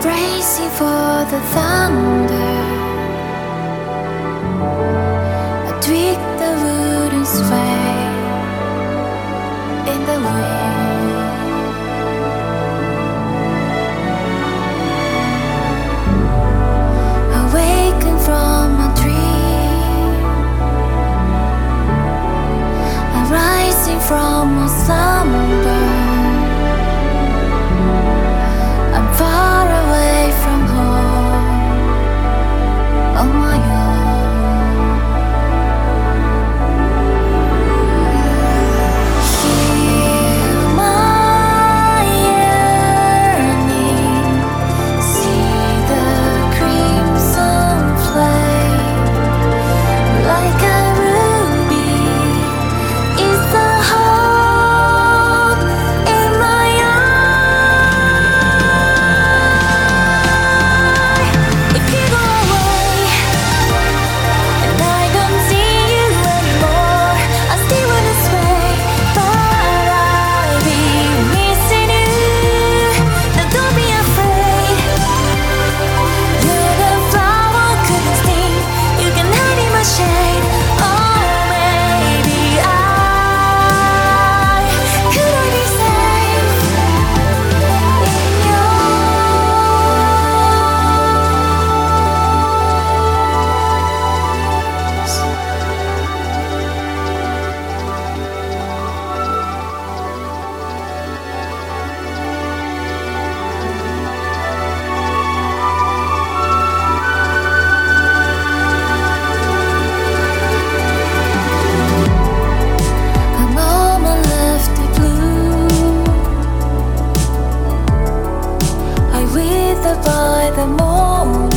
Bracing for the thunder, I tweak the wooden sway in the wind. Awaken from a dream, I'm rising from a slumber. I'm far away from home on my own. Hear my yearning, see the crimson flame like a ruby. Is the hope in my eye? If you go away and I don't see you anymore, I still wanna sway, but I'll be missing you. Now don't be afraid, you're the flower couldn't sting. You can hide in my shade. Oh, maybe could I be safe in your a moment left the blue. I wither by the moment.